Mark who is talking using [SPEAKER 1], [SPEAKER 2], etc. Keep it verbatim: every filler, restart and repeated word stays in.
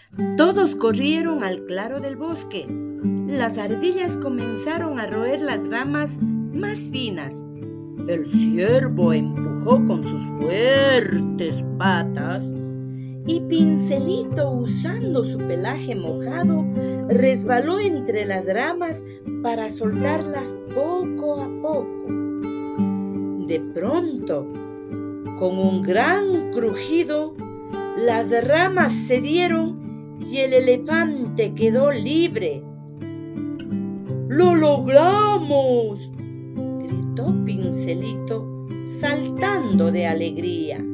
[SPEAKER 1] Todos corrieron al claro del bosque. Las ardillas comenzaron a roer las ramas más finas. El ciervo empujó con sus fuertes patas y Pincelito, usando su pelaje mojado, resbaló entre las ramas para soltarlas poco a poco. De pronto, con un gran crujido, las ramas cedieron y el elefante quedó libre. ¡Lo logramos!, gritó Pincelito, saltando de alegría.